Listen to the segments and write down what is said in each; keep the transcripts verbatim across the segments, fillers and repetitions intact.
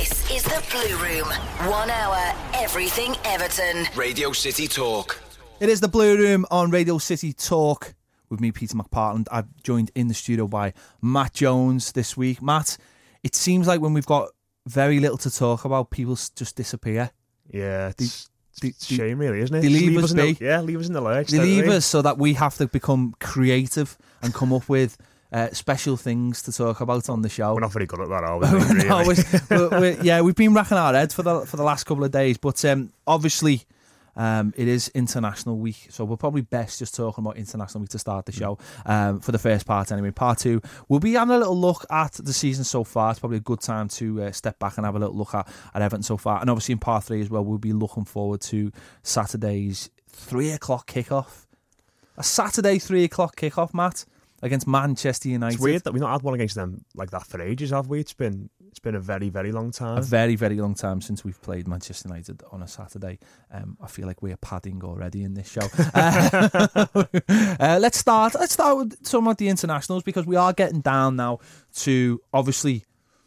This is the Blue Room. One hour, everything Everton. Radio City Talk. It is the Blue Room on Radio City Talk with me, Peter McPartland. I'm joined in the studio by Matt Jones this week. Matt, it seems like when we've got very little to talk about, people just disappear. Yeah, it's, They- it's a shame, really, isn't it? they Just leave us in the, be. yeah, leave us in the lurch. They don't leave they? us so that we have to become creative and come up with uh, special things to talk about on the show. We're not very good at that, are we? really? No, it's- we're- we're- yeah, we've been racking our heads for the for the last couple of days, but um, obviously um, it is International Week, so we're probably best just talking about International Week to start the show um, for the first part. Anyway, part two, we'll be having a little look at the season so far. It's probably a good time to uh, step back and have a little look at, at Everton so far, and obviously in part three as well, we'll be looking forward to Saturday's three o'clock kickoff. A Saturday three o'clock kickoff, Matt, against Manchester United. It's weird that we've not had one against them like that for ages, have we? It's been it's been a very, very long time. A very, very long time since we've played Manchester United on a Saturday. Um, I feel like we're padding already in this show. uh, uh, let's start. Let's start with some of the internationals because we are getting down now to obviously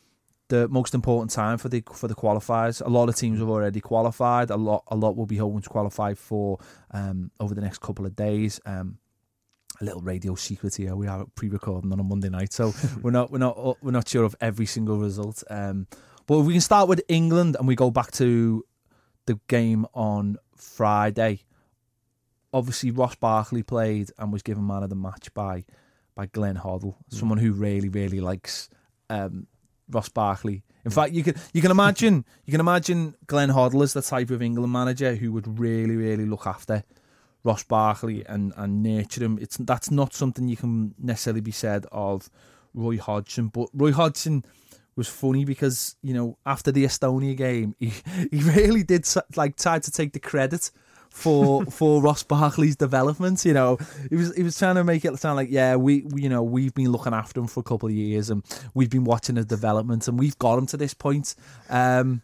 the most important time for the for the qualifiers. A lot of teams have already qualified. A lot, a lot will be hoping to qualify for um, over the next couple of days. Um, A little radio secret here. We are pre-recording on a Monday night, so we're not we're not we're not sure of every single result. Um, but if we can start with England and we go back to the game on Friday. Obviously, Ross Barkley played and was given man of the match by by Glenn Hoddle, someone who really really likes um, Ross Barkley. In fact, you can you can imagine you can imagine Glenn Hoddle as the type of England manager who would really really look after Ross Barkley and, and nurture him. It's that's not something you can necessarily be said of Roy Hodgson. But Roy Hodgson was funny because, you know, after the Estonia game, he, he really did like try to take the credit for for Ross Barkley's development. You know, he was he was trying to make it sound like, yeah, we, we you know we've been looking after him for a couple of years and we've been watching his development and we've got him to this point. Um,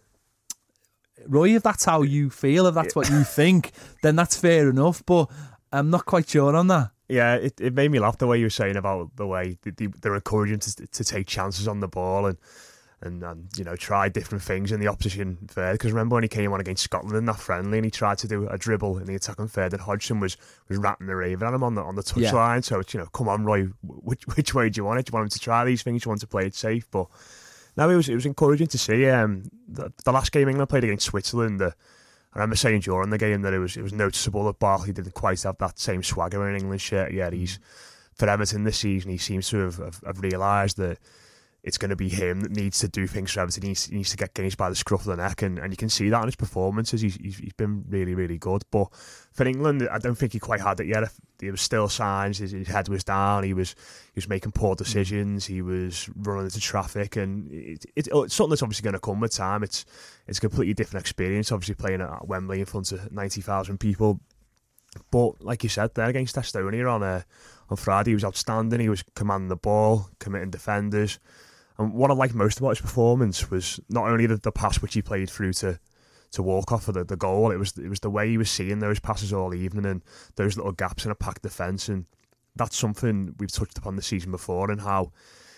Roy, if that's how you feel, if that's what you think, then that's fair enough. But I'm not quite sure on that. Yeah, it, it made me laugh the way you were saying about the way they, they're encouraging to to take chances on the ball and and, and you know try different things in the opposition third. Because remember when he came on against Scotland in that friendly and he tried to do a dribble in the attacking third, and Hodgson was was ratting the raven at him on the on the touchline. Yeah. So it's, you know, come on, Roy, which which way do you want it? Do you want him to try these things? Do you want to play it safe? But no, it was it was encouraging to see. Um, the, the last game England played against Switzerland, uh, I remember saying during the game that it was it was noticeable that Barkley didn't quite have that same swagger in an England shirt. Yeah, he's for Everton this season. He seems to have, have, have realised that it's going to be him that needs to do things for Everton. He needs, he needs to get games by the scruff of the neck, and, and you can see that in his performances. He's, he's he's been really really good. But for England, I don't think he quite had it yet. There was still signs. His, his head was down. He was he was making poor decisions. He was running into traffic, and it, it, it's something that's obviously going to come with time. It's it's a completely different experience. Obviously playing at Wembley in front of ninety thousand people. But like you said there against Estonia on uh, on Friday, he was outstanding. He was commanding the ball, committing defenders. And what I liked most about his performance was not only the, the pass which he played through to to Walcott for the, the goal, it was it was the way he was seeing those passes all evening and those little gaps in a packed defence. And that's something we've touched upon the season before, and how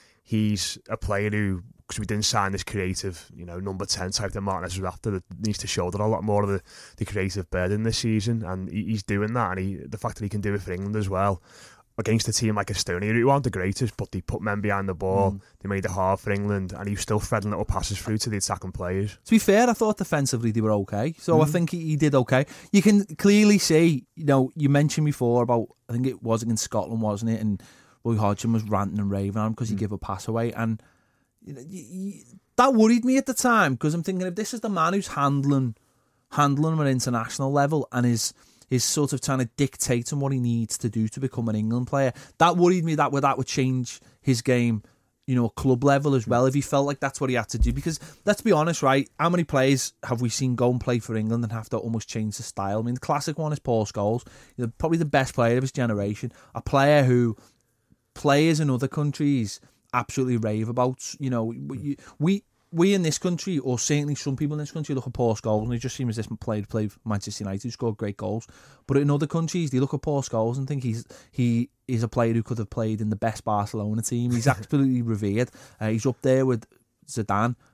he's a player who, because we didn't sign this creative, you know, number ten type that Martinez was after, that needs to shoulder a lot more of the, the creative burden this season, and he, he's doing that. And he, the fact that he can do it for England as well, against a team like Estonia, who aren't the greatest, but they put men behind the ball, mm. they made it hard for England, and he was still threading little passes through to the attacking players. To be fair, I thought defensively they were okay, so mm. I think he, he did okay. You can clearly see, you know, you mentioned before about, I think it was against Scotland, wasn't it, and Roy Hodgson was ranting and raving on him because he mm. gave a pass away, and you know, you, you, that worried me at the time, because I'm thinking, if this is the man who's handling handling him at international level and is is sort of trying to dictate him what he needs to do to become an England player, that worried me that would, that would change his game, you know, club level as well, if he felt like that's what he had to do. Because let's be honest, right, how many players have we seen go and play for England and have to almost change the style? I mean, the classic one is Paul Scholes, you know, probably the best player of his generation, a player who players in other countries absolutely rave about. You know, we, we we in this country, or certainly some people in this country, look at Paul Scholes and he just seems this player to play for Manchester United, who scored great goals. But in other countries, they look at Paul Scholes and think he's he is a player who could have played in the best Barcelona team. He's absolutely revered. Uh, he's up there with Zidane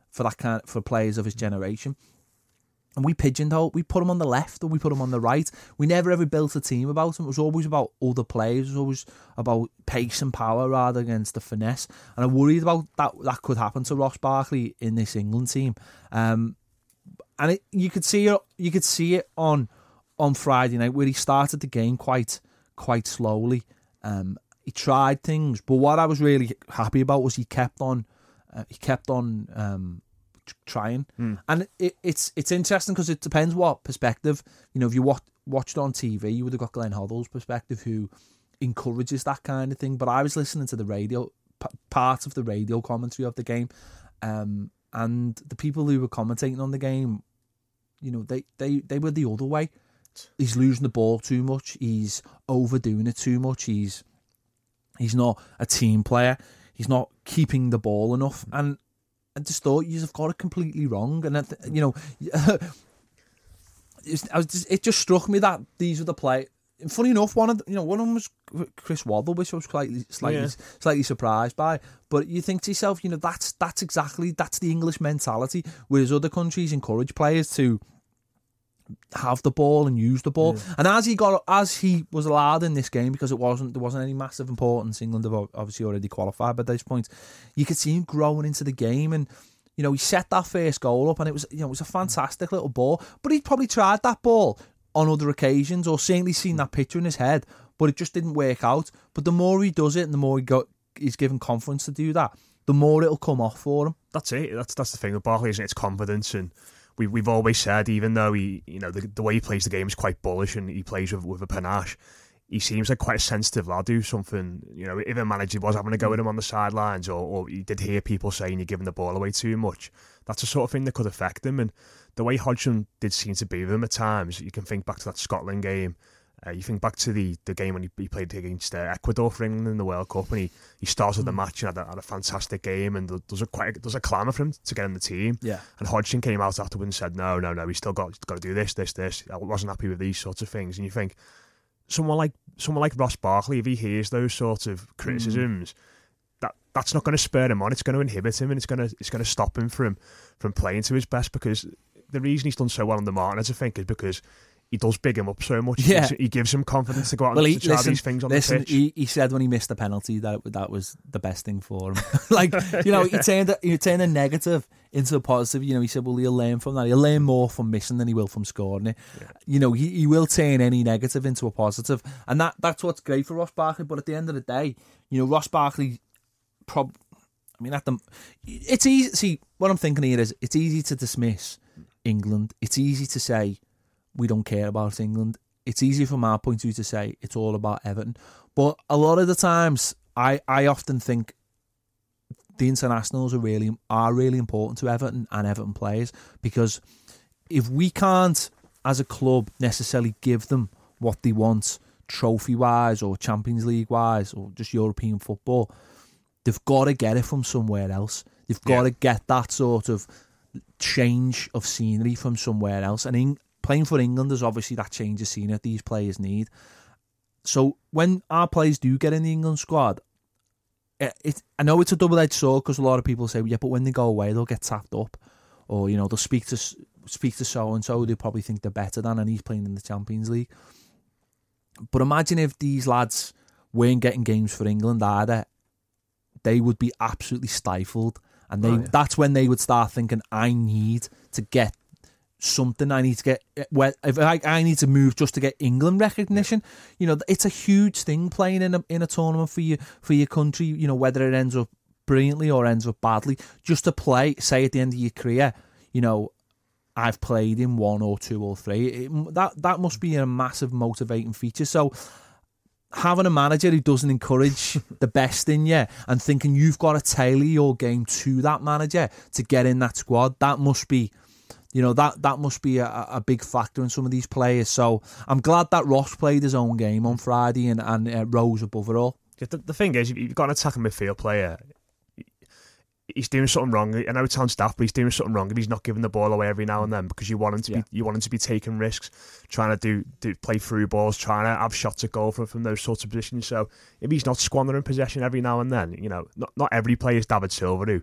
for that kind for players of his generation. And we pigeonholed, we put him on the left or we put him on the right. We never ever built a team about him. It was always about other players. It was always about pace and power rather against the finesse. And I worried about that that could happen to Ross Barkley in this England team. Um, and it, you could see it, you could see it on on Friday night where he started the game quite quite slowly. Um, he tried things, but what I was really happy about was he kept on uh, he kept on. Um, trying mm. and it, it's it's interesting because it depends what perspective, you know, if you watch, watched on T V you would have got Glenn Hoddle's perspective who encourages that kind of thing, but I was listening to the radio p- part of the radio commentary of the game, um, and the people who were commentating on the game, you know, they, they, they were the other way. He's losing the ball too much, he's overdoing it too much, he's he's not a team player, he's not keeping the ball enough, and I just thought you've got it completely wrong. And, you know, I was just, it just struck me that these were the play. And funny enough, one of the, you know, one of them was Chris Waddle, which I was slightly, slightly, yeah. slightly surprised by. But you think to yourself, you know, that's that's exactly, that's the English mentality. Whereas other countries encourage players to have the ball and use the ball. Yeah. And as he got, as he was allowed in this game, because it wasn't, there wasn't any massive importance. England have obviously already qualified by this point. You could see him growing into the game, and you know, he set that first goal up, and it was, you know, it was a fantastic little ball. But he'd probably tried that ball on other occasions, or certainly seen that picture in his head, but it just didn't work out. But the more he does it, and the more he got, he's given confidence to do that, the more it'll come off for him. That's it. That's that's the thing with Barkley, isn't it? It's confidence. And we we've always said, even though he, you know, the, the way he plays the game is quite bullish, and he plays with with a panache, he seems like quite a sensitive lad who something, you know, if a manager was having a go at him on the sidelines, or, or he did hear people saying you're giving the ball away too much, that's the sort of thing that could affect him. And the way Hodgson did seem to be with him at times, you can think back to that Scotland game, uh, you think back to the, the game when he, he played against uh, Ecuador for England in the World Cup, and he, he started mm. the match and had a, had a fantastic game, and there was a quite a, there was a clamour for him to get in the team. Yeah. And Hodgson came out afterwards and said, no, no, no, he's still got, he's got to do this, this, this. I wasn't happy with these sorts of things. And you think, someone like someone like Ross Barkley, if he hears those sorts of criticisms, mm. that that's not going to spur him on. It's going to inhibit him, and it's going to it's going to stop him from from playing to his best. Because the reason he's done so well on the Martinez, I think, is because he does big him up so much. Yeah. He gives him confidence to go out well, and he, try listen, these things on listen, the pitch. He, he said when he missed the penalty that it, that was the best thing for him. Like, you know, he turned, he turned a negative into a positive. You know, he said, well, he'll learn from that. He'll learn more from missing than he will from scoring it. Yeah. You know, he, he will turn any negative into a positive. And that that's what's great for Ross Barkley. But at the end of the day, you know, Ross Barkley, prob- I mean, at the, it's easy. See, what I'm thinking here is it's easy to dismiss England. It's easy to say, we don't care about England. It's easy from our point of view to say it's all about Everton. But a lot of the times, I, I often think the internationals are really are really important to Everton and Everton players, because if we can't, as a club, necessarily give them what they want, trophy-wise or Champions League-wise or just European football, they've got to get it from somewhere else. They've got yeah. to get that sort of change of scenery from somewhere else. And in, playing for England is obviously that change of scenery that these players need. So when our players do get in the England squad, it, it, I know it's a double-edged sword, because a lot of people say, yeah, but when they go away, they'll get tapped up, or you know, they'll speak to speak to so and so, they probably think they're better than, and he's playing in the Champions League. But imagine if these lads weren't getting games for England either, they would be absolutely stifled, and they oh, yeah. that's when they would start thinking, I need to get something, I need to get, well, if I, I need to move just to get England recognition. You know, it's a huge thing playing in a in a tournament for you for your country. You know, whether it ends up brilliantly or ends up badly, just to play, say at the end of your career, you know, I've played in one or two or three. It, that that must be a massive motivating feature. So having a manager who doesn't encourage the best in you and thinking you've got to tailor your game to that manager to get in that squad, that must be, you know, that, that must be a, a big factor in some of these players. So I'm glad that Ross played his own game on Friday and, and uh, rose above it all. The, the thing is, you've got an attacking midfield player, he's doing something wrong. I know it sounds daft, but he's doing something wrong if he's not giving the ball away every now and then, because you want him to yeah. be you want him to be taking risks, trying to do, do play through balls, trying to have shots at goal from, from those sorts of positions. So if he's not squandering possession every now and then, you know, not not every player is David Silva, who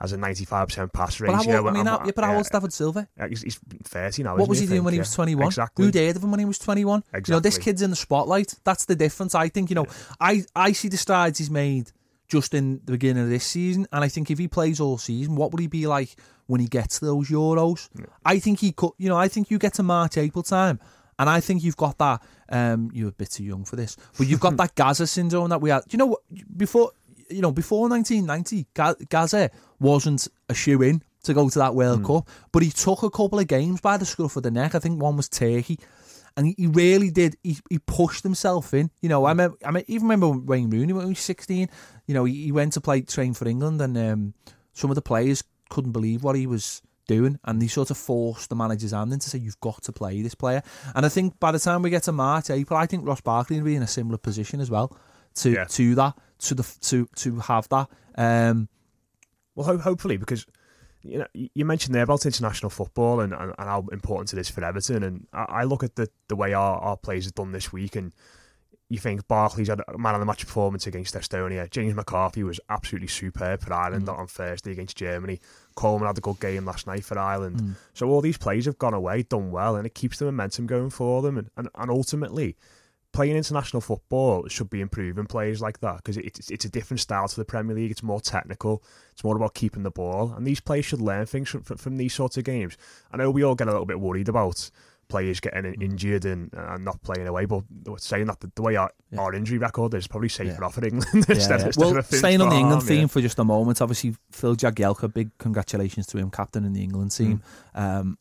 has a ninety-five percent pass But ratio. how old, I mean, I'm- how, yeah, but how yeah, old's David Silva? He's, he's thirty now. What isn't was he I doing think? when he Yeah. was twenty-one? Exactly. Who'd heard of him when he was twenty-one? Exactly. You know, this kid's in the spotlight. That's the difference. I think, you know, I, I see the strides he's made just in the beginning of this season, and I think if he plays all season, what would he be like when he gets to those Euros? Yeah. I think he could, you know, I think you get to March, April time, and I think you've got that, um, you're a bit too young for this, but you've got that Gaza syndrome that we had. You know what, before, you know, before nineteen ninety, Gaza wasn't a shoe-in to go to that World mm. Cup, but he took a couple of games by the scruff of the neck. I think one was Turkey, and he really did. He, he pushed himself in. You know, I remember, I mean, even remember Wayne Rooney when he was sixteen. You know, he, he went to play train for England, and um, some of the players couldn't believe what he was doing, and he sort of forced the manager's hand in to say, "You've got to play this player." And I think by the time we get to March, April, I think Ross Barkley will be in a similar position as well to yeah. to that to the to to have that. Um, well, ho- hopefully, because. You know, you mentioned there about international football and, and, and how important it is for Everton, and I, I look at the, the way our, our players have done this week, and you think Barkley's had a man of the match performance against Estonia. James McCarthy was absolutely superb for Ireland mm. on Thursday against Germany. Coleman had a good game last night for Ireland. Mm. So all these players have gone away, done well, and it keeps the momentum going for them, and, and, and ultimately playing international football should be improving players like that, because it's it's a different style to the Premier League. It's more technical. It's more about keeping the ball, and these players should learn things from, from, from these sorts of games. I know we all get a little bit worried about players getting injured and, and not playing away, but saying that the, the way our, yeah. our injury record is, probably safer yeah. off in England yeah, instead, yeah. instead well, of staying on the England farm, theme yeah. for just a moment, obviously Phil Jagielka, big congratulations to him, captain in the England team. Mm. Um,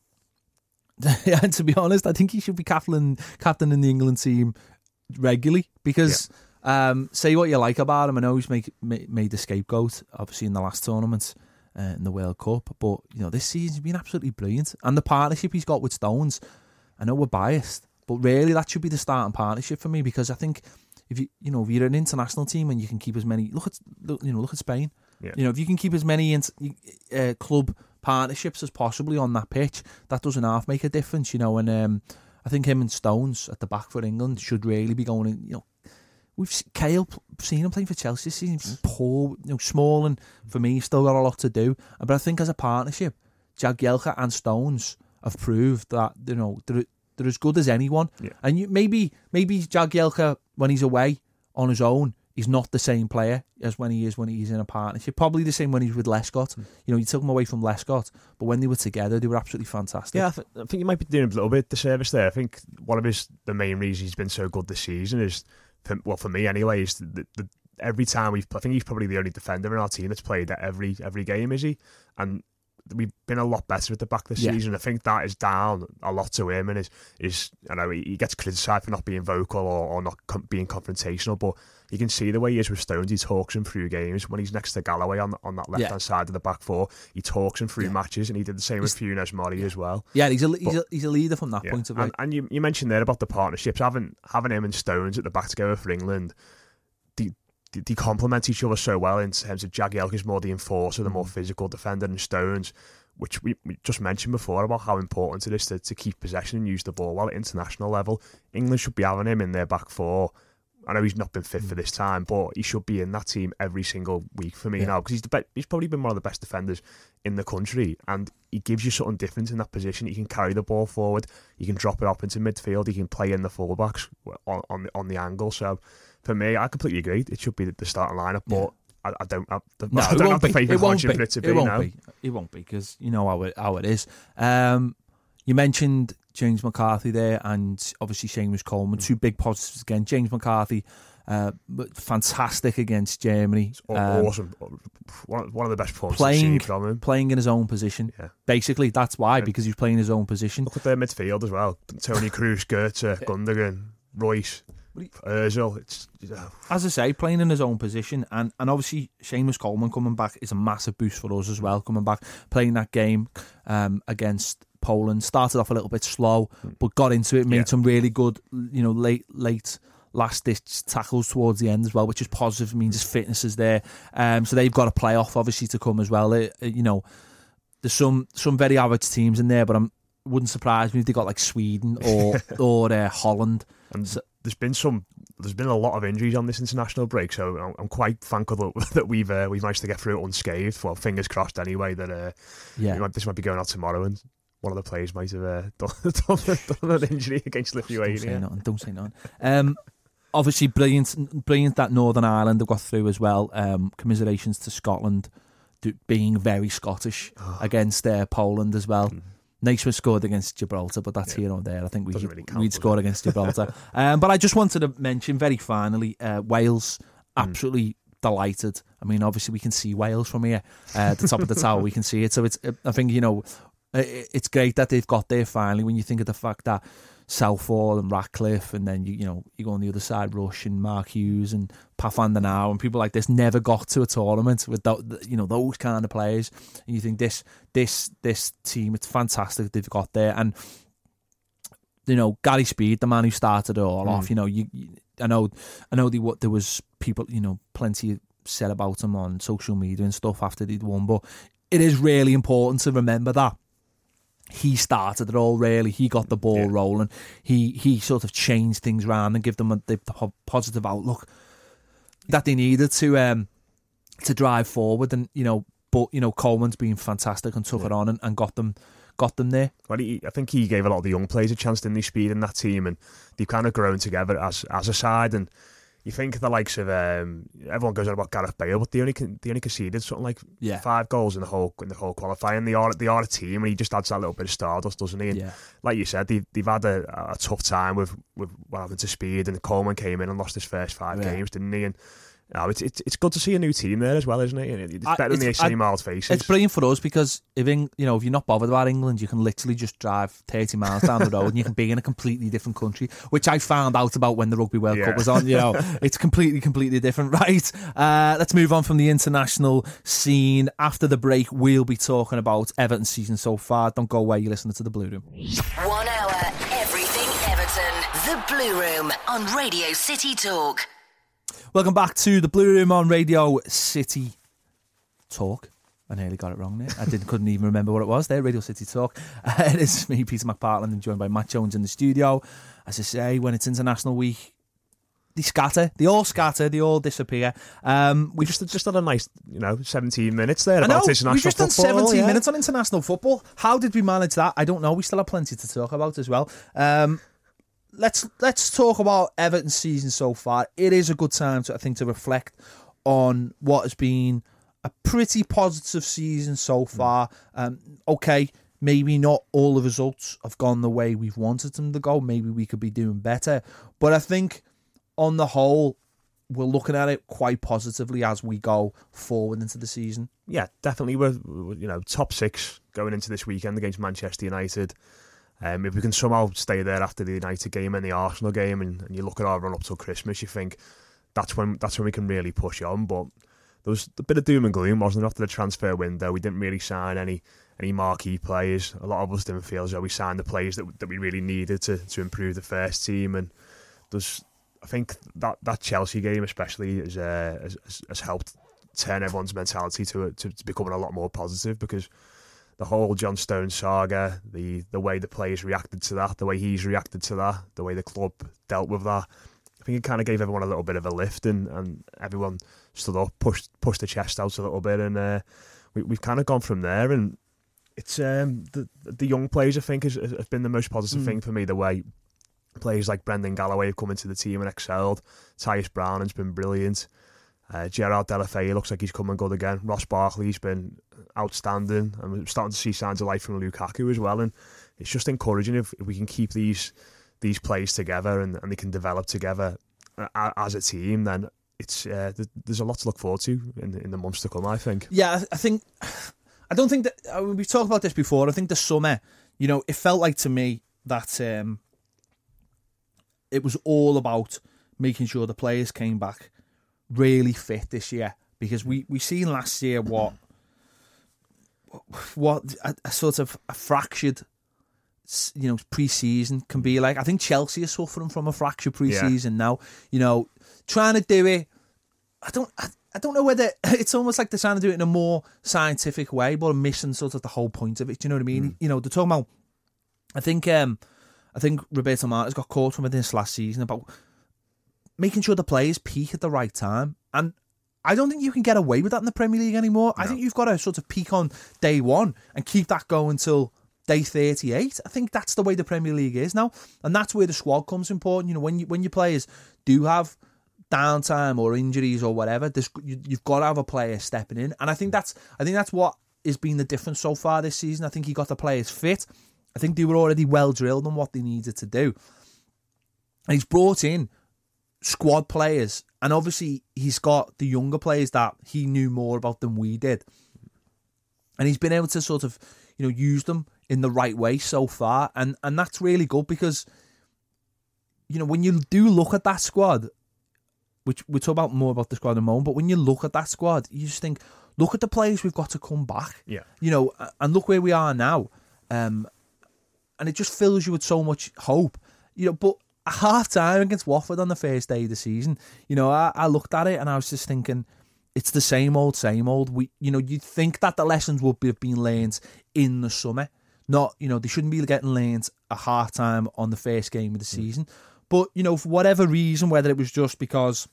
yeah, and to be honest, I think he should be captain captain in the England team regularly, because yeah. um, say what you like about him, I know he's make, made, made the scapegoat obviously in the last tournament uh, in the World Cup, but you know, this season's been absolutely brilliant, and the partnership he's got with Stones, I know we're biased, but really that should be the starting partnership for me, because I think if you you know if you're an international team and you can keep as many look at look, you know look at Spain yeah. you know if you can keep as many uh, club partnerships as possibly on that pitch, that doesn't half make a difference, you know. And um, I think him and Stones at the back for England should really be going in. You know, we've seen, Kale seen him playing for Chelsea this season. He's poor, you know, small, and for me, he's still got a lot to do. But I think as a partnership, Jagielka and Stones have proved that, you know, they're, they're as good as anyone. Yeah. And you, maybe maybe Jagielka, when he's away on his own, he's not the same player as when he is when he's in a partnership. Probably the same when he's with Lescott. Mm. You know, you took him away from Lescott, but when they were together, they were absolutely fantastic. Yeah, I, th- I think you might be doing a little bit disservice there. I think one of his the main reasons he's been so good this season is, for, well, for me anyway, is the, the, every time we've. I think he's probably the only defender in our team that's played at every every game, is he? And we've been a lot better at the back this yeah. season. I think that is down a lot to him, and is is you know he, he gets criticised for not being vocal or, or not com- being confrontational, but you can see the way he is with Stones. He talks him through games. When he's next to Galloway on on that left hand yeah. side of the back four, he talks him through yeah. matches, and he did the same he's, with Funes Mori yeah. as well. Yeah, he's a he's, but, a he's a leader from that yeah. point of view. And, and you you mentioned there about the partnerships, having having him and Stones at the back together for England. The They complement each other so well in terms of Jagielka is more the enforcer, the more physical defender, and Stones, which we, we just mentioned before about how important it is to, to keep possession and use the ball well at international level. England should be having him in their back four. I know he's not been fit for this time, but he should be in that team every single week for me yeah. now, because he's the be- he's probably been one of the best defenders in the country, and he gives you something different in that position. He can carry the ball forward, he can drop it up into midfield, he can play in the fullbacks on on the, on the angle. So for me, I completely agree. It should be the starting lineup, but yeah. I, I don't have the, no, I don't have the faith and margin for it to be. It won't now. be. It won't be, because you know how it how it is. Um, you mentioned James McCarthy there, and obviously Seamus Coleman. Mm. Two big positives again. James McCarthy, uh, fantastic against Germany. Um, awesome. One, one of the best performances playing, from him. Playing in his own position. Yeah. Basically, that's why, yeah. because he's playing his own position. Look at their midfield as well. Tony Kroos, Goethe, Gundogan, Royce, Ozil. It's, uh, as I say, playing in his own position, and, and obviously Seamus Coleman coming back is a massive boost for us as well. Coming back, playing that game um, against Poland, started off a little bit slow, but got into it, made yeah. some really good, you know, late late last ditch tackles towards the end as well, which is positive. It means his fitness is there. Um, so they've got a playoff obviously to come as well. It, it, you know, there's some some very average teams in there, but I'm wouldn't surprise me if they got like Sweden or or uh, Holland. And so, there's been some there's been a lot of injuries on this international break, so I'm, I'm quite thankful that we've uh, we've managed to get through it unscathed. Well, fingers crossed anyway that uh, Yeah. might, this might be going out tomorrow, and one of the players might have uh, done, done, done an injury against Lithuania. Don't say nothing. Don't say nothing. Um, obviously, brilliant, brilliant that Northern Ireland have got through as well. Um, commiserations to Scotland do, being very Scottish against uh, Poland as well. Mm. Nice we scored against Gibraltar, but that's yeah. here or there. I think we, really count, we'd scored against Gibraltar. um, but I just wanted to mention very finally, uh, Wales, absolutely mm. delighted. I mean, obviously we can see Wales from here. Uh, at the top of the tower, we can see it. So it's, I think, you know, it's great that they've got there finally when you think of the fact that Southall and Ratcliffe, and then you you know you go on the other side, Rush and Mark Hughes and Pat van der Nauw and people like this never got to a tournament with the, you know those kind of players, and you think this this this team, it's fantastic they've got there. And you know Gary Speed, the man who started it all mm. off, you know you, you I know I know the, there was people, you know plenty said about him on social media and stuff after they'd won, but it is really important to remember that he started it all, really. He got the ball yeah. rolling. He he sort of changed things around and give them a, the positive outlook that they needed to um to drive forward. And you know, but you know, Coleman's been fantastic and took yeah. it on and, and got them got them there. Well, he, I think he gave a lot of the young players a chance, didn't he, Speed, in that team, and they've kind of grown together as as a side. And you think the likes of um, everyone goes on about Gareth Bale, but they only they only conceded something like yeah. five goals in the whole in the whole qualifying. They are they are a team, and he just adds that little bit of stardust, doesn't he? And yeah. like you said, they've they've had a, a tough time with with what happened to Speed, and Coleman came in and lost his first five yeah. games, didn't he? And you know, it's, it's it's good to see a new team there as well, isn't it? It's better I, than the same miles faces. It's brilliant for us because if in, you know if you're not bothered about England, you can literally just drive thirty miles down the road and you can be in a completely different country, which I found out about when the Rugby World yeah. Cup was on. You know, it's completely completely different, right? Uh, let's move on from the international scene. After the break, we'll be talking about Everton's season so far. Don't go away. You're listening to the Blue Room. One hour, everything Everton. The Blue Room on Radio City Talk. Welcome back to the Blue Room on Radio City Talk. I nearly got it wrong there. I didn't, couldn't even remember what it was there. Radio City Talk. Uh, it is me, Peter McPartland, and joined by Matt Jones in the studio. As I say, when it's International Week, they scatter. They all scatter. They all disappear. Um, we just just had a nice, you know, seventeen minutes there I about know, international we've just football. done seventeen yeah. minutes on international football. How did we manage that? I don't know. We still have plenty to talk about as well. Um, Let's let's talk about Everton's season so far. It is a good time, to, I think, to reflect on what has been a pretty positive season so far. Um, okay, maybe not all the results have gone the way we've wanted them to go. Maybe we could be doing better. But I think, on the whole, we're looking at it quite positively as we go forward into the season. Yeah, definitely. We're, you know, top six going into this weekend against Manchester United. Um, if we can somehow stay there after the United game and the Arsenal game, and, and you look at our run up till Christmas, you think that's when that's when we can really push on. But there was a bit of doom and gloom, wasn't there, after the transfer window? We didn't really sign any any marquee players. A lot of us didn't feel as though we signed the players that that we really needed to to improve the first team. And there's, I think that, that Chelsea game especially has, uh, has has helped turn everyone's mentality to, to to becoming a lot more positive, because the whole John Stones saga, the the way the players reacted to that, the way he's reacted to that, the way the club dealt with that, I think it kind of gave everyone a little bit of a lift, and, and everyone stood up, pushed pushed the chest out a little bit, and uh, we, we've kind of gone from there. And it's um, the the young players, I think, has, has been the most positive mm. thing for me. The way players like Brendan Galloway have come into the team and excelled. Tyus Brown has been brilliant. Uh, Gerard Deulofeu looks like he's coming good again. Ross Barkley's been outstanding, and we're starting to see signs of life from Lukaku as well. And it's just encouraging if, if we can keep these these players together and, and they can develop together uh, as a team. Then it's uh, th- there's a lot to look forward to in, in the months to come, I think. Yeah, I think I don't think that I mean, we've talked about this before. I think the summer, you know, it felt like to me that um, it was all about making sure the players came back really fit this year, because we we seen last year what what a, a sort of a fractured, you know, pre-season can be like. I think Chelsea are suffering from a fractured pre-season yeah. now. You know, trying to do it. I don't. I, I don't know whether it's almost like they're trying to do it in a more scientific way, but I'm missing sort of the whole point of it. Do you know what I mean? Mm. You know, they're talking about. I think. Um, I think Roberto Martinez got caught from this last season about making sure the players peak at the right time. And I don't think you can get away with that in the Premier League anymore. No. I think you've got to sort of peak on day one and keep that going until day thirty-eight. I think that's the way the Premier League is now. And that's where the squad comes important. You know, when you, when your players do have downtime or injuries or whatever, this, you, you've got to have a player stepping in. And I think that's I think that's what has been the difference so far this season. I think he got the players fit. I think they were already well drilled on what they needed to do. And he's brought in squad players, and obviously he's got the younger players that he knew more about than we did, and he's been able to sort of, you know, use them in the right way so far, and and that's really good, because, you know, when you do look at that squad, which we'll talk about more about the squad in a moment, but when you look at that squad, you just think, look at the players we've got to come back, yeah, you know, and look where we are now, um, and it just fills you with so much hope, you know. But at half time against Watford on the first day of the season, you know, I, I looked at it and I was just thinking, it's the same old, same old. We, you know, you'd think that the lessons would be, have been learned in the summer. Not, you know, they shouldn't be getting learned at half time on the first game of the season. But, you know, for whatever reason, whether it was just because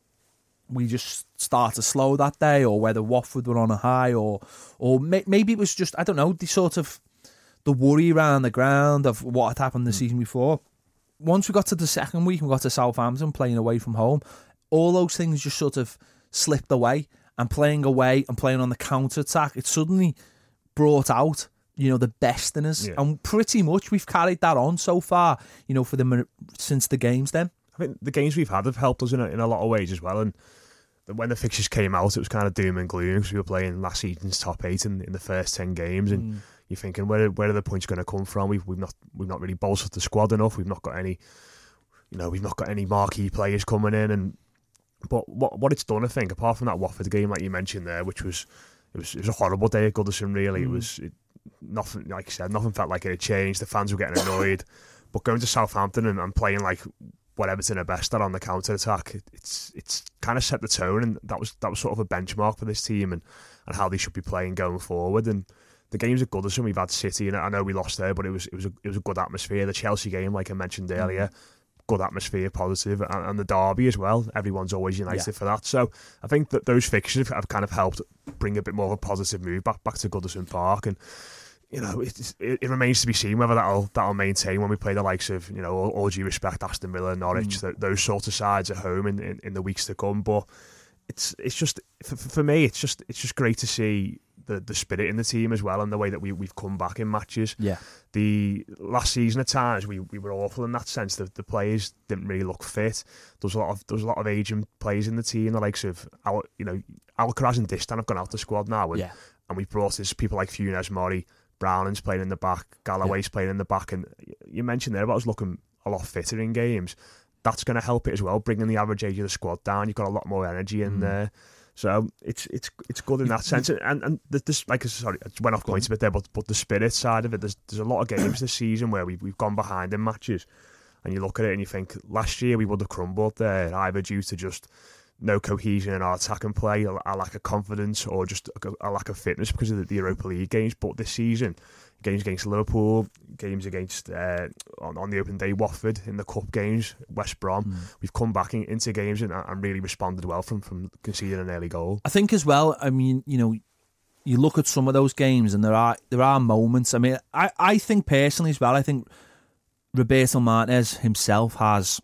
we just started slow that day, or whether Watford were on a high, or or may, maybe it was just, I don't know, the sort of the worry around the ground of what had happened the mm. season before. Once we got to the second week, we got to Southampton playing away from home, all those things just sort of slipped away, and playing away and playing on the counter-attack, it suddenly brought out, you know, the best in us. Yeah. And pretty much we've carried that on so far, you know, for the since the games then. I think the games we've had have helped us in a, in a lot of ways as well. And when the fixtures came out, it was kind of doom and gloom, because we were playing last season's top eight in, in the first ten games, and mm. you're thinking, where where are the points going to come from? We've we've not we've not really bolstered the squad enough. We've not got any, you know, we've not got any marquee players coming in. And but what what it's done, I think, apart from that Watford game like you mentioned there, which was it was it was a horrible day at Goodison. Really, mm. it was it, nothing. Like I said, nothing felt like it had changed. The fans were getting annoyed, but going to Southampton and, and playing like what Everton are best at on the counter attack, it, it's it's kind of set the tone, and that was that was sort of a benchmark for this team, and, and how they should be playing going forward. And the games at Goodison, we've had City, and I know we lost there, but it was it was a, it was a good atmosphere. The Chelsea game, like I mentioned earlier, good atmosphere, positive, and, and the derby as well. Everyone's always united yeah. for that. So I think that those fixtures have kind of helped bring a bit more of a positive move back back to Goodison Park. And you know, it, it, it remains to be seen whether that'll that'll maintain when we play the likes of, you know, all, all due respect, Aston Villa, Norwich, mm. th- those sorts of sides at home in, in, in the weeks to come. But it's it's just for, for me, it's just it's just great to see the the spirit in the team as well, and the way that we we've come back in matches. Yeah, the last season at times we, we were awful in that sense. The the players didn't really look fit. There was a lot of there was a lot of aging players in the team. The likes of Al, you know, Alcaraz and Distan have gone out the squad now, and yeah. and we've brought in people like Funes Mori. Browning's playing in the back, Galloway's yeah. playing in the back, and you mentioned there about us looking a lot fitter in games. That's going to help it as well, bringing the average age of the squad down. You've got a lot more energy in mm. there, so it's it's it's good in that sense. And and this, like, sorry, I went off points a bit there, but but the spirit side of it, there's there's a lot of games this season where we've we've gone behind in matches, and you look at it and you think last year we would have crumbled there, either due to just no cohesion in our attack and play, a, a lack of confidence, or just a, a lack of fitness because of the, the Europa League games. But this season, games against Liverpool, games against uh, on, on the open day Watford, in the cup games, West Brom, mm. we've come back in, into games and, and really responded well from, from conceding an early goal. I think as well, I mean, you know, you look at some of those games and there are there are moments. I mean, I, I think personally as well, I think Roberto Martinez himself has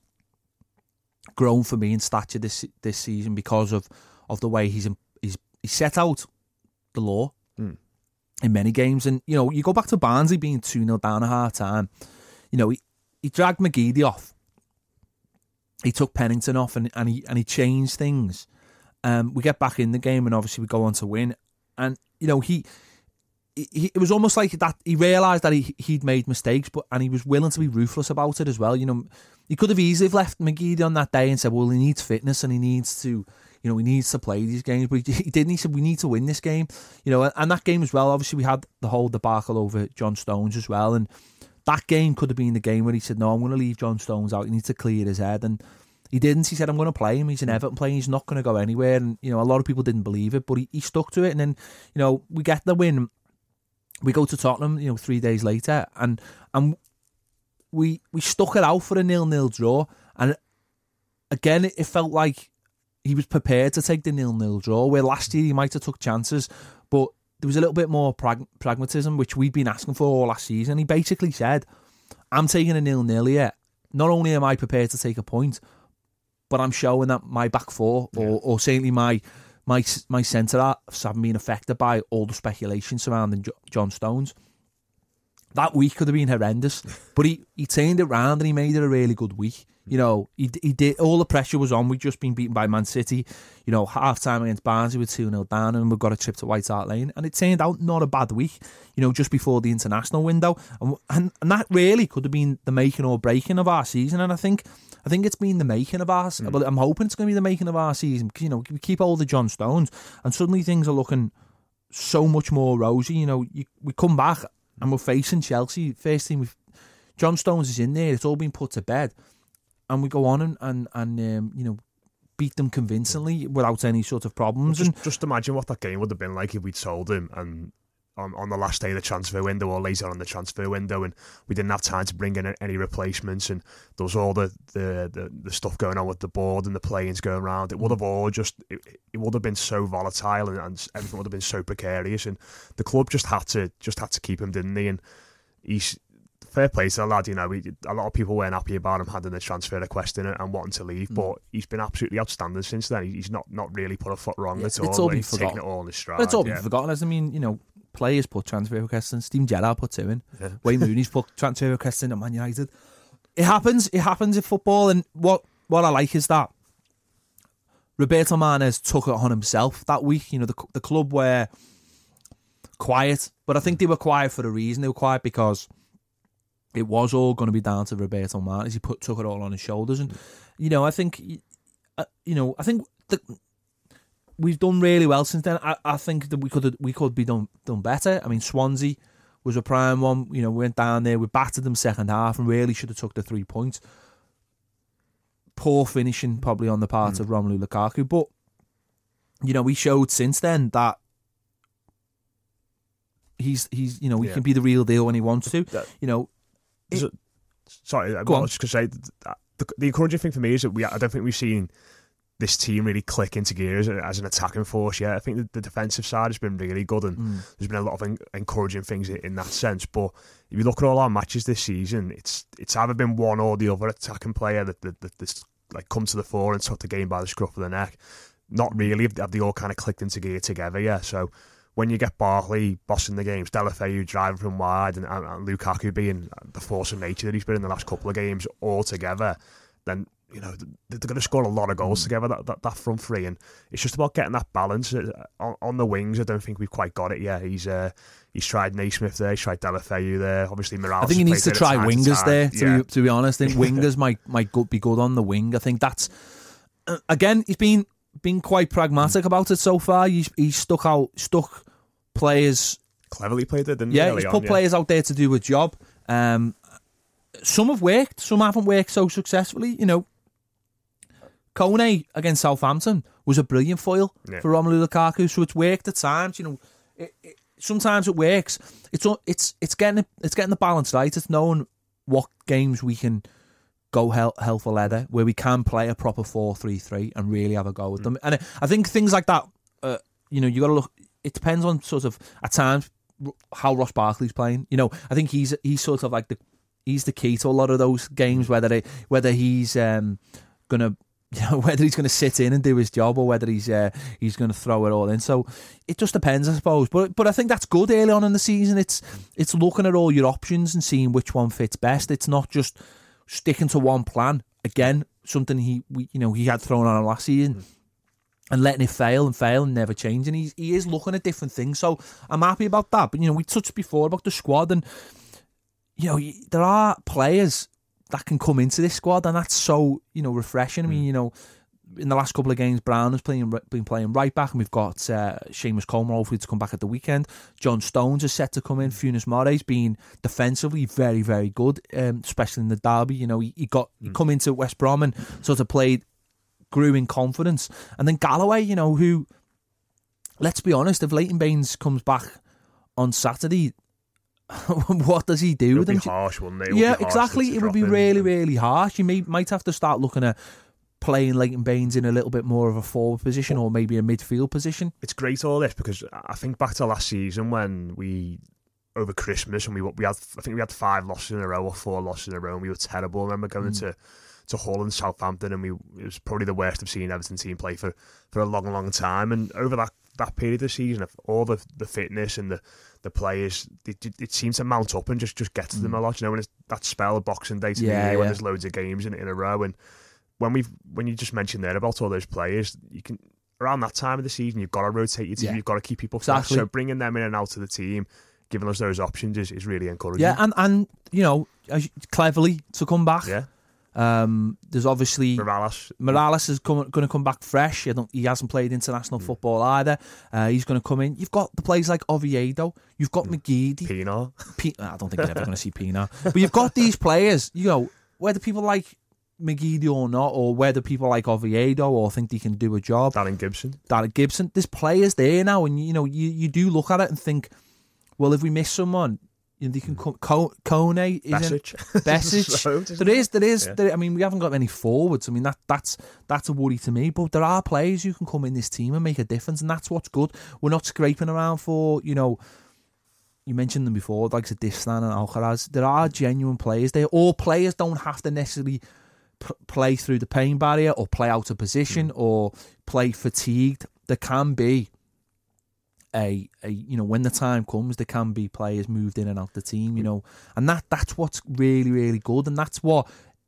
grown for me in stature this this season because of, of the way he's he's he set out the law mm. in many games. And you know, you go back to Barnsley being two nil down at half time, you know, he, he dragged McGeady off, he took Pennington off, and, and he and he changed things. Um, we get back in the game and obviously we go on to win. And you know, he, he it was almost like that he realised that he he'd made mistakes, but and he was willing to be ruthless about it as well. You know, he could have easily left McGeady on that day and said, well, he needs fitness and he needs to, you know, he needs to play these games. But he, he didn't. He said, we need to win this game. You know, and that game as well, obviously we had the whole debacle over John Stones as well. And that game could have been the game where he said, no, I'm going to leave John Stones out. He needs to clear his head. And he didn't. He said, I'm going to play him. He's an Everton player. He's not going to go anywhere. And, you know, a lot of people didn't believe it, but he, he stuck to it. And then, you know, we get the win. We go to Tottenham, you know, three days later. And and we we stuck it out for a nil-nil draw. And again, it, it felt like he was prepared to take the nil-nil draw, where last year he might have took chances, but there was a little bit more prag- pragmatism, which we've been asking for all last season. He basically said, I'm taking a nil-nil here. Not only am I prepared to take a point, but I'm showing that my back four, or, yeah. or certainly my my my centre-halves haven't been affected by all the speculation surrounding John Stones. That week could have been horrendous, but he, he turned it round and he made it a really good week. You know, he he did. All the pressure was on. We'd just been beaten by Man City. You know, half time against Barnsley with two nil down, and we've got a trip to White Hart Lane. And it turned out not a bad week. You know, just before the international window, and and, and that really could have been the making or breaking of our season. And I think I think it's been the making of our. Mm. Well, I'm hoping it's going to be the making of our season because, you know, we keep hold of John Stones, and suddenly things are looking so much more rosy. You know, you, we come back and we're facing Chelsea. First thing, we've John Stones is in there. It's all been put to bed. And we go on and, and, and um, you know, beat them convincingly without any sort of problems. Just, and just imagine what that game would have been like if we'd sold him and on, on the last day of the transfer window or later on the transfer window, and we didn't have time to bring in any replacements, and there was all the, the, the, the stuff going on with the board and the playings going around. It would have all just, it, it would have been so volatile, and, and everything would have been so precarious, and the club just had to just had to keep him, didn't they? And he's... Fair play to the lad, you know, we, a lot of people weren't happy about him handing the transfer request in and wanting to leave, mm. but he's been absolutely outstanding since then. He's not, not really put a foot wrong yeah, at all. It's all been he's forgotten. Taking it all in his stride. But it's all yeah. been forgotten. As I mean, you know, players put transfer requests in. Steven Gerrard put two in. Yeah. Wayne Rooney's put transfer requests in at Man United. It happens. It happens in football. And what, what I like is that Roberto Martinez took it on himself that week. You know, the, the club were quiet, but I think they were quiet for a reason. They were quiet because it was all going to be down to Roberto Martinez. He put took it all on his shoulders, and you know, I think, uh, you know, I think that we've done really well since then. I, I think that we could we could be done done better. I mean, Swansea was a prime one. You know, we went down there, we battered them second half, and really should have took the three points. Poor finishing probably on the part mm. of Romelu Lukaku, but you know, we showed since then that he's he's you know he yeah. can be the real deal when he wants to. That, you know. It, sorry, I was just going to say the, the encouraging thing for me is that we I don't think we've seen this team really click into gear as, as an attacking force yet. I think the, the defensive side has been really good, and mm. there's been a lot of en- encouraging things in, in that sense. But if you look at all our matches this season, it's it's either been one or the other attacking player that, that, that that's like come to the fore and took the game by the scruff of the neck. Not really have they all kind of clicked into gear together yet. So when you get Barkley bossing the games, Deulofeu driving from wide, and, and, and Lukaku being the force of nature that he's been in the last couple of games all together, then, you know, they're going to score a lot of goals mm. together, that, that that front three, and it's just about getting that balance. On, on the wings, I don't think we've quite got it yet. He's uh, he's tried Naismith there, he's tried Deulofeu there, obviously Morales. I think he needs to try wingers to there, to, yeah. be, to be honest. I think wingers might, might go, be good on the wing. I think that's, uh, again, he's been, been quite pragmatic mm. about it so far. He's, he's stuck out, stuck... players cleverly played it, didn't yeah, he? He's put on, players yeah. out there to do a job. Um, some have worked, some haven't worked so successfully. You know, Kone against Southampton was a brilliant foil yeah. for Romelu Lukaku, so it's worked at times. You know, it, it, sometimes it works. It's it's it's getting it's getting the balance right. It's knowing what games we can go hell, hell for leather, where we can play a proper four three three and really have a go with mm. them. And I think things like that, uh, you know, you got to look. It depends on sort of at times how Ross Barkley's playing. You know, I think he's he's sort of like the he's the key to a lot of those games. Whether they, whether he's um, gonna you know whether he's gonna sit in and do his job, or whether he's uh, he's gonna throw it all in. So it just depends, I suppose. But but I think that's good early on in the season. It's it's looking at all your options and seeing which one fits best. It's not just sticking to one plan. Again, something he we, you know he had thrown on last season. Mm. And letting it fail and fail and never changing. He's, he is looking at different things. So I'm happy about that. But, you know, we touched before about the squad. And, you know, there are players that can come into this squad. And that's so, you know, refreshing. I mean, you know, in the last couple of games, Brown has playing, been playing right back. And we've got uh, Seamus Coleman hopefully to come back at the weekend. John Stones is set to come in. Funes Mori's been defensively very, very good, um, especially in the derby. You know, he, he got he come into West Brom and sort of played... grew in confidence. And then Galloway, you know, who, let's be honest, if Leighton Baines comes back on Saturday, what does he do It'll with him? Be harsh, wouldn't it? it yeah, be exactly. To, to it would be in. really, really harsh. You may might have to start looking at playing Leighton Baines in a little bit more of a forward position or maybe a midfield position. It's great all this because I think back to last season when we over Christmas and we we had I think we had five losses in a row or four losses in a row and we were terrible. I remember going mm. to to Hull and Southampton and we it was probably the worst I've seen Everton team play for, for a long long time. And over that, that period of the season, all the the fitness and the the players, it, it seemed to mount up and just, just get to mm. them a lot. You know, when it's that spell of Boxing Day to yeah, the year yeah. when there's loads of games in, in a row. And when we when you just mentioned there about all those players, you can around that time of the season you've got to rotate your team, yeah. you've got to keep people fresh. Exactly. So bringing them in and out of the team, giving us those options is, is really encouraging. Yeah, and and you know, cleverly to come back. Yeah. Um, there's obviously Morales. Morales is going to come back fresh. I don't, he hasn't played international mm. football either. Uh, he's going to come in. You've got the players like Oviedo. You've got mm. McGeady. Pino. P- I don't think we're ever going to see Pino. But you've got these players. You know, whether people like McGeady or not, or whether people like Oviedo or think they can do a job. Darren Gibson. Darren Gibson. There's players there now, and you know, you, you do look at it and think, well, if we miss someone, you know, they can come. Co- Kone isn't Besic. There is, there is. Yeah. There, I mean, we haven't got many forwards. I mean, that that's that's a worry to me. But there are players who can come in this team and make a difference, and that's what's good. We're not scraping around for, you know. You mentioned them before, like Sadistan and Alcaraz. There are genuine players there. All players don't have to necessarily p- play through the pain barrier or play out of position mm. or play fatigued. There can be. A, a you know, when the time comes, there can be players moved in and out the team, you know, and that that's what's really really good, and that's what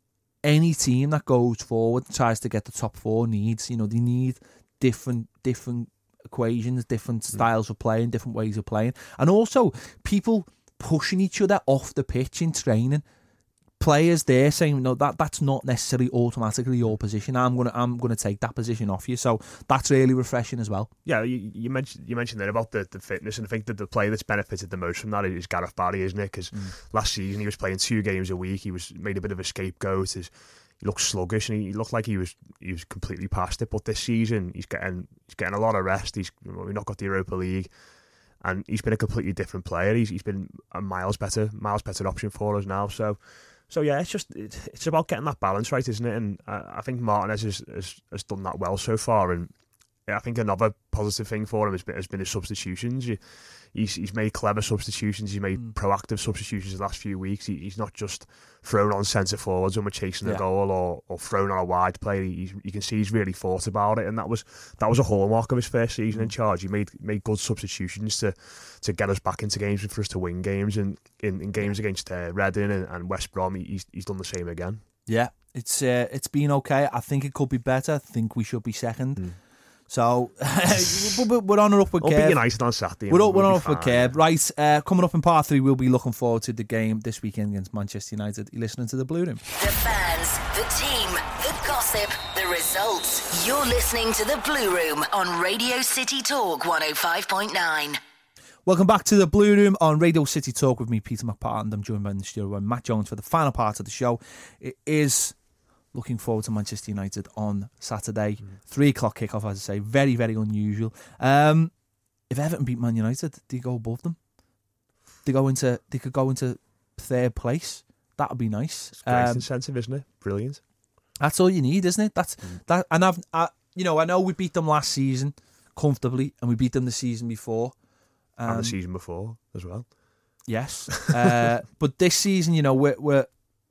any team that goes forward and tries to get the top four needs. You know, they need different different equations, different styles of playing, different ways of playing, and also people pushing each other off the pitch in training. Players there saying, no, that that's not necessarily automatically your position. I'm gonna I'm gonna take that position off you. So that's really refreshing as well. Yeah, you, you mentioned you mentioned there about the, the fitness, and I think that the player that's benefited the most from that is Gareth Barry, isn't it? Because mm. last season he was playing two games a week. He was made a bit of a scapegoat. His, he looked sluggish, and he, he looked like he was he was completely past it. But this season he's getting he's getting a lot of rest. He's we've not got the Europa League. And he's been a completely different player. He's he's been a miles better, miles better option for us now. So. So yeah, it's just it's about getting that balance right, isn't it? And I, I think Martinez has, has has done that well so far. And I think another positive thing for him has been, has been his substitutions. He's he's made clever substitutions. He's made mm. proactive substitutions the last few weeks. He, he's not just thrown on centre forwards when we're chasing yeah. a goal, or, or thrown on a wide player. He, you can see he's really thought about it, and that was that was a hallmark of his first season mm. in charge. He made made good substitutions to to get us back into games and for us to win games. And in, in games against uh, Reading and, and West Brom, he's he's done the same again. Yeah, it's uh, it's been okay. I think it could be better. I think we should be second. Mm. So we're on an upward curve. I'll be United on Saturday. We're, we'll we're on an upward curve. Right, uh, coming up in part three, we'll be looking forward to the game this weekend against Manchester United. You're listening to The Blue Room. The fans, the team, the gossip, the results. You're listening to The Blue Room on Radio City Talk one oh five point nine. Welcome back to The Blue Room on Radio City Talk with me, Peter McPartland. I'm joined by the studio by Matt Jones for the final part of the show. It is... looking forward to Manchester United on Saturday. Mm. Three o'clock kickoff, as I say. Very, very unusual. Um, if Everton beat Man United, do you go above them? They go into. They could go into third place. That would be nice. It's great um, incentive, isn't it? Brilliant. That's all you need, isn't it? That's mm. that. And I've, I, you know, I know we beat them last season comfortably, and we beat them the season before, um, and the season before as well. Yes, uh, but this season, you know, we're. we're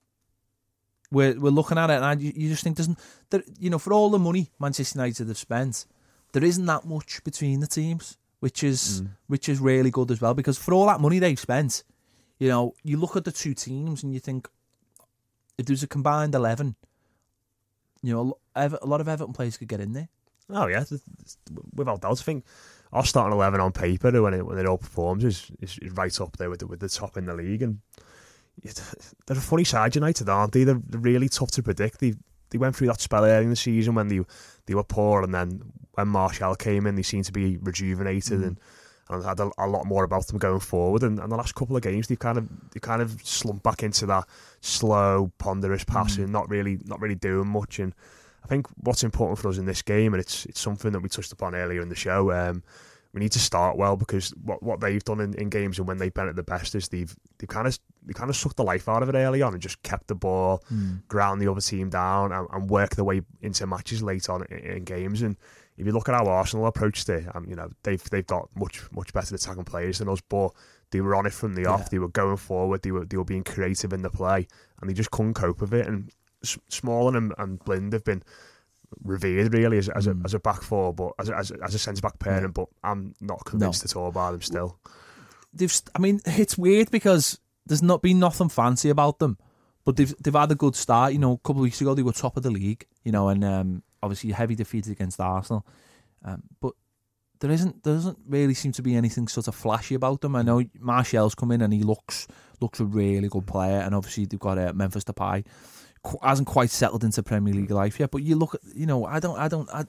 We're we're looking at it, and I, you just think doesn't there, you know, for all the money Manchester United have spent, there isn't that much between the teams, which is mm. which is really good as well. Because for all that money they've spent, you know, you look at the two teams and you think if there's a combined eleven, you know, a lot of Everton players could get in there. Oh yeah, without doubt. I think our starting eleven on paper when it when it all performs is is, is right up there with the, with the top in the league. And they're a funny side, United, aren't they? They're really tough to predict. They they went through that spell early in the season when they they were poor, and then when Martial came in, they seemed to be rejuvenated mm. and, and had a, a lot more about them going forward. And, and the last couple of games, they've kind of they kind of slumped back into that slow, ponderous passing, mm. not really not really doing much. And I think what's important for us in this game, and it's it's something that we touched upon earlier in the show. Um, we need to start well, because what what they've done in, in games and when they've been at the best is they've they've kind of they kind of sucked the life out of it early on and just kept the ball, mm. ground the other team down, and, and work their way into matches late on in, in games. And if you look at how Arsenal approached it, um, you know they've they've got much much better attacking players than us, but they were on it from the yeah. off. They were going forward. They were they were being creative in the play, and they just couldn't cope with it. And S- Smalling and, and Blind have been revered really as, as, mm. a, as a back four, but as a, as a, as a centre back pairing. Yeah. But I'm not convinced no. at all by them still. They've, I mean, it's weird because there's not been nothing fancy about them, but they've they've had a good start. You know, a couple of weeks ago they were top of the league. You know, and um, obviously heavy defeats against Arsenal, um, but there isn't there doesn't really seem to be anything sort of flashy about them. I know Martial's come in and he looks looks a really good player, and obviously they've got uh, Memphis Depay. Hasn't quite settled into Premier League life yet, but you look at, you know, I don't, I don't, I,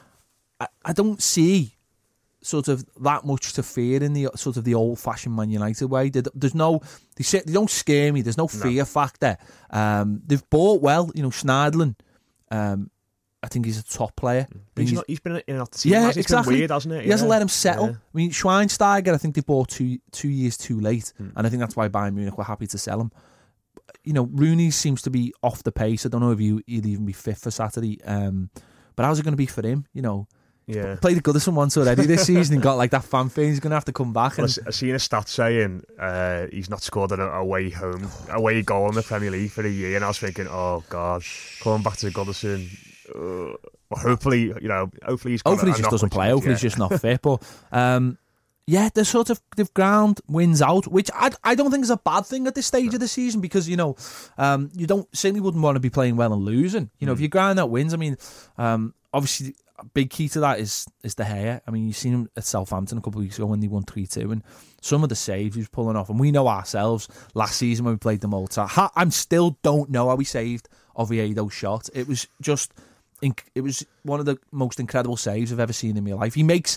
I, I don't see sort of that much to fear in the sort of the old-fashioned Man United way. There's no, they say, they don't scare me. There's no fear no. factor. Um, they've bought well, you know, Schneiderlin. Um, I think he's a top player. He's, he's, not, he's been in and out the team. Yeah, it's exactly. Been weird, hasn't it? He yeah. hasn't let him settle. Yeah. I mean, Schweinsteiger, I think they bought two two years too late, mm. and I think that's why Bayern Munich were happy to sell him. You know, Rooney seems to be off the pace. I don't know if you, he'll even be fit for Saturday. Um, but how's it going to be for him? You know, yeah. played the Goodison once already this season and got like that fanfare. He's going to have to come back. Well, and... I've seen a stat saying uh, he's not scored an away home away goal in the Premier League for a year, and I was thinking, oh god, coming back to the Goodison. Uh, well, hopefully, you know, hopefully he's. Hopefully, he just doesn't play. Hopefully, yeah. he's just not fit. But. Um, Yeah, they're sort of they've ground wins out, which I, I don't think is a bad thing at this stage of the season, because you know um, you don't certainly wouldn't want to be playing well and losing. You know, mm. if you ground out wins, I mean, um, obviously a big key to that is is De Gea. I mean, you've seen him at Southampton a couple of weeks ago when they won three two, and some of the saves he was pulling off, and we know ourselves last season when we played them all time. I still don't know how we saved Oviedo's shot. It was just it was one of the most incredible saves I've ever seen in my life. He makes.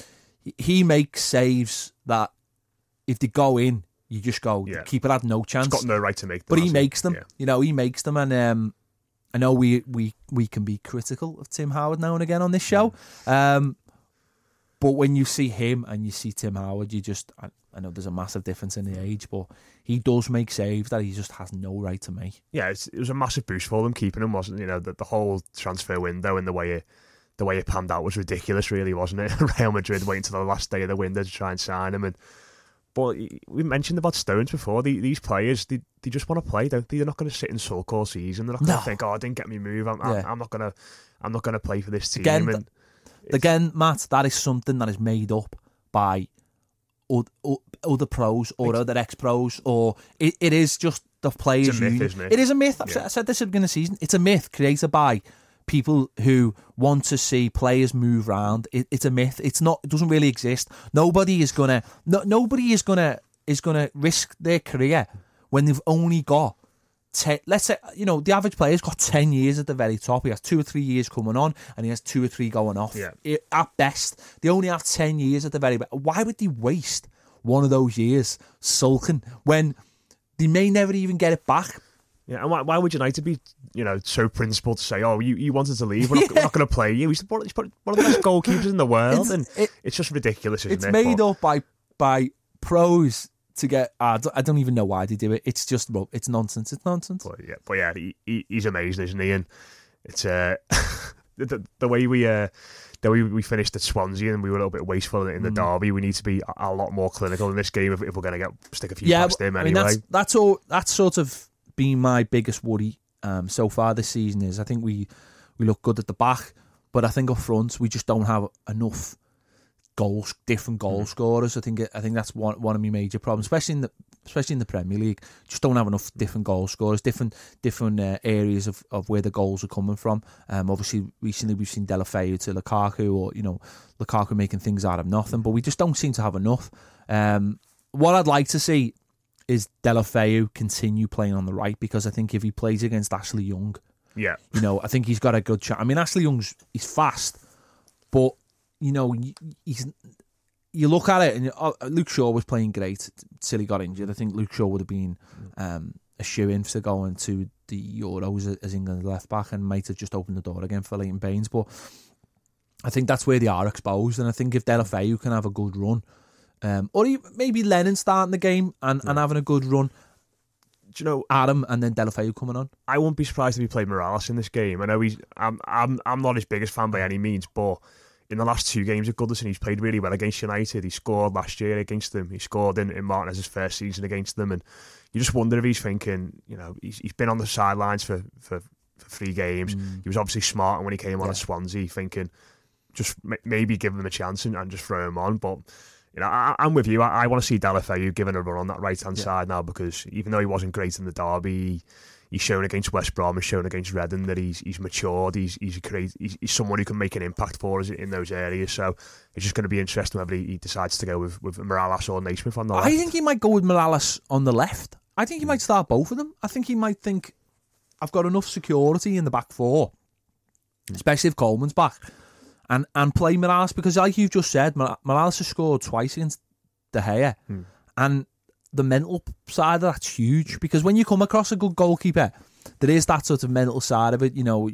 He makes saves that if they go in, you just go, yeah. keeper had no chance. He's got no right to make them. But he makes them. Yeah. You know, he makes them. And um, I know we, we, we can be critical of Tim Howard now and again on this show. Um, but when you see him and you see Tim Howard, you just, I, I know there's a massive difference in the age, but he does make saves that he just has no right to make. Yeah, it's, it was a massive boost for them keeping him, wasn't it? You know, the, the whole transfer window and the way it, the way it panned out was ridiculous, really, wasn't it? Real Madrid waiting until the last day of the window to try and sign him. And but we mentioned about Stones before. The, these players, they, they just want to play, don't they? They're not going to sit and sulk all season. They're not going to no. think, "Oh, I didn't get me move. I'm, yeah. I'm, I'm not going to, I'm not going to play for this team." Again, and again, Matt, that is something that is made up by other pros or other ex-pros, or it, it is just the players. It's a myth, isn't it? It is a myth. I've yeah. said this at the beginning of the season. It's a myth created by people who want to see players move around. It, it's a myth. It's not. It doesn't really exist. Nobody is gonna. No, nobody is gonna is gonna risk their career when they've only got. Ten, let's say, you know, the average player's got ten years at the very top. He has two or three years coming on, and he has two or three going off. Yeah. It, at best, they only have ten years at the very best. Why would they waste one of those years sulking when they may never even get it back? Yeah, and why, why would United be, you know, so principled to say, "Oh, you, you wanted to leave, we're not, yeah. we're not going to play you"? He's one of the best goalkeepers in the world, it's, and it, it's just ridiculous, isn't it's it? It's made but, up by by pros to get. Uh, I, don't, I don't even know why they do it. It's just, well, it's nonsense. It's nonsense. But yeah, but yeah, he, he, he's amazing, isn't he? And it's uh, the, the way we uh, the way we finished at Swansea and we were a little bit wasteful in the mm. derby. We need to be a, a lot more clinical in this game if, if we're going to get stick a few yeah, past him I anyway. mean, that's that's all. That's sort of been my biggest worry um, so far this season. Is I think we we look good at the back, but I think up front we just don't have enough goals, different goal mm. scorers. I think I think that's one one of my major problems, especially in the especially in the Premier League. Just don't have enough different goal scorers, different different uh, areas of, of where the goals are coming from. Um, obviously, recently we've seen Deulofeu to Lukaku, or you know Lukaku making things out of nothing, but we just don't seem to have enough. Um, what I'd like to see is Deulofeu continue playing on the right, because I think if he plays against Ashley Young, yeah, you know, I think he's got a good chance. I mean, Ashley Young's he's fast, but you know, he's. You look at it, and uh, Luke Shaw was playing great till he got injured. I think Luke Shaw would have been um, a shoe-in for going to the Euros as England's left back, and might have just opened the door again for Leighton Baines. But I think that's where they are exposed, and I think if Deulofeu can have a good run, um, or he, maybe Lennon starting the game and, yeah. and having a good run, do you know Adam and then Deulofeu coming on? I wouldn't be surprised if he played Morales in this game. I know he's. I'm. I'm. I'm not his biggest fan by any means, but in the last two games at Goodison, he's played really well against United. He scored last year against them. He scored in, in Martinez's first season against them, and you just wonder if he's thinking. You know, he's, he's been on the sidelines for for, for three games. Mm. He was obviously smart, and when he came on yeah. at Swansea, thinking just m- maybe give him a chance and, and just throw him on, but. You know, I, I'm with you. I, I want to see Deulofeu given a run on that right-hand yeah. side now, because even though he wasn't great in the derby, he, he's shown against West Brom, he's shown against Reading that he's he's matured. He's he's, a great, he's he's someone who can make an impact for us in those areas. So it's just going to be interesting whether he, he decides to go with, with Morales or Naismith on the left. I think he might go with Morales on the left. I think he might start both of them. I think he might think, I've got enough security in the back four, especially if Coleman's back. And and play Morales, because like you've just said, Morales has scored twice against De Gea, hmm. and the mental side of that's huge, because when you come across a good goalkeeper, there is that sort of mental side of it. You know,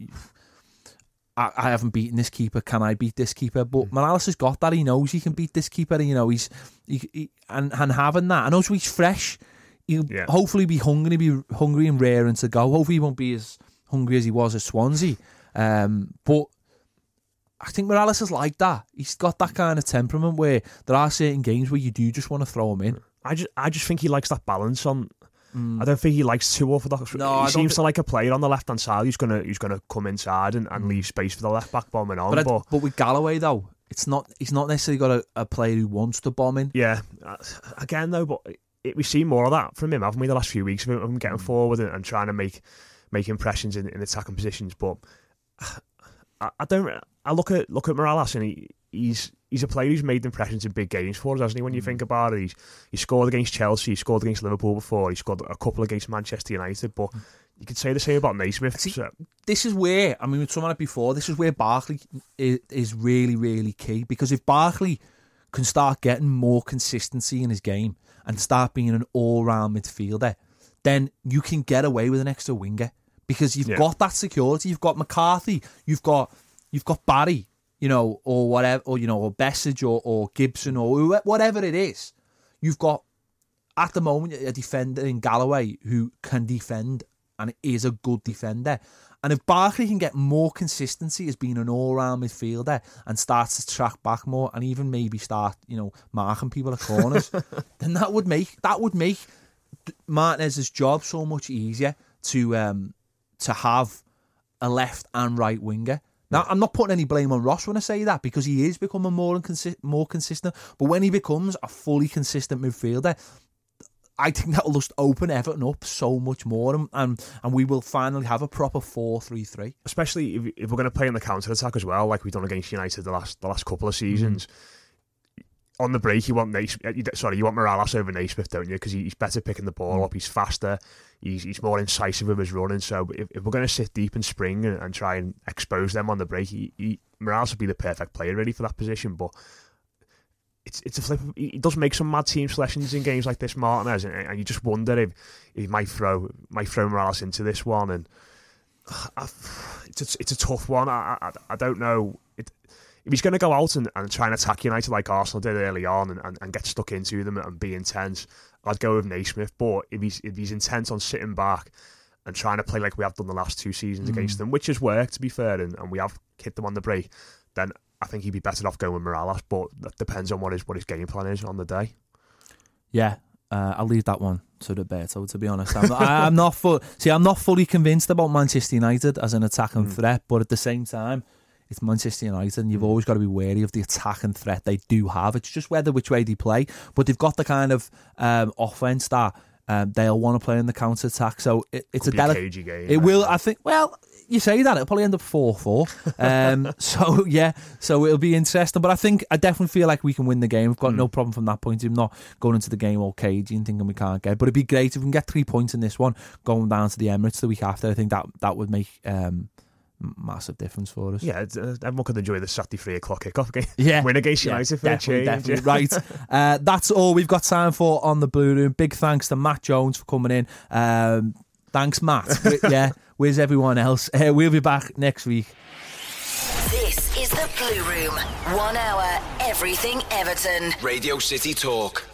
I, I haven't beaten this keeper, can I beat this keeper? But hmm. Morales has got that. He knows he can beat this keeper. And, you know, he's he, he, and and having that, and also he's fresh. He'll yeah. hopefully be hungry, be hungry and raring to go. Hopefully he won't be as hungry as he was at Swansea, um, but. I think Morales is like that. He's got that kind of temperament where there are certain games where you do just want to throw him in. I just, I just think he likes that balance on. Mm. I don't think he likes too orthodox. No, he I seems th- to like a player on the left hand side who's gonna, who's gonna come inside and, and mm. leave space for the left back bombing on. But, but, I, but with Galloway though, it's not. He's not necessarily got a, a player who wants to bomb in. Yeah, again though, but it, we've seen more of that from him, haven't we? The last few weeks of him getting mm. forward and, and trying to make make impressions in, in attacking positions, but. I don't. I look at look at Morales, and he, he's he's a player who's made impressions in big games for us, hasn't he? When you mm. think about it, he's he scored against Chelsea, he scored against Liverpool before, he scored a couple against Manchester United. But you could say the same about Naismith. See, so. This is where I mean, we've talked about it before. This is where Barkley is, is really really key, because if Barkley can start getting more consistency in his game and start being an all round midfielder, then you can get away with an extra winger. Because you've yeah. got that security, you've got McCarthy, you've got you've got Barry, you know, or whatever, or you know, or Bessage, or, or Gibson, or whatever it is. You've got at the moment a defender in Galloway who can defend and is a good defender. And if Barkley can get more consistency as being an all-round midfielder and starts to track back more, and even maybe start, you know, marking people at corners, then that would make that would make Martinez's job so much easier to. Um, to have a left and right winger. Now, I'm not putting any blame on Ross when I say that, because he is becoming more and consi- more consistent. But when he becomes a fully consistent midfielder, I think that will just open Everton up so much more, and and, and we will finally have a proper four three three. Especially if, if we're going to play on the counter-attack as well, like we've done against United the last the last couple of seasons. Mm. On the break, you want Naismith, sorry, you want Morales over Naismith, don't you? Because he's better picking the ball up, he's faster, he's he's more incisive with his running. So if, if we're going to sit deep and spring and, and try and expose them on the break, he, he, Morales would be the perfect player really for that position. But it's it's a flip. He does make some mad team selections in games like this, Martinez, and, and you just wonder if, if he might throw might throw Morales into this one. And uh, it's a, it's a tough one. I I, I don't know. It, If he's going to go out and, and try and attack United like Arsenal did early on and, and, and get stuck into them and be intense, I'd go with Naismith. But if he's if he's intent on sitting back and trying to play like we have done the last two seasons mm. against them, which has worked, to be fair, and, and we have hit them on the break, then I think he'd be better off going with Morales. But that depends on what his what his game plan is on the day. Yeah, uh, I'll leave that one to Roberto, to be honest. I'm not, I, I'm not full, see, I'm not fully convinced about Manchester United as an attacking mm. threat, but at the same time, it's Manchester United, and you've always got to be wary of the attack and threat they do have. It's just whether which way they play, but they've got the kind of um, offense that um, they'll want to play in the counter attack. So it, it's Could a delicate game. It right? will, I think. Well, you say that it'll probably end up four four. Um, so yeah, so it'll be interesting. But I think I definitely feel like we can win the game. We've got mm. no problem from that point of view. Not going into the game all cagey and thinking we can't get. But it'd be great if we can get three points in this one, going down to the Emirates the week after. I think that that would make. Um, massive difference for us. Yeah, uh, everyone could enjoy the Saturday three o'clock kickoff game. Yeah, win against United yeah, for definitely, a change. Definitely. Right, uh, that's all we've got time for on the Blue Room. Big thanks to Matt Jones for coming in. Um, thanks, Matt. Yeah, where's everyone else? Uh, we'll be back next week. This This is the Blue Room. One hour, everything Everton. Radio City Talk.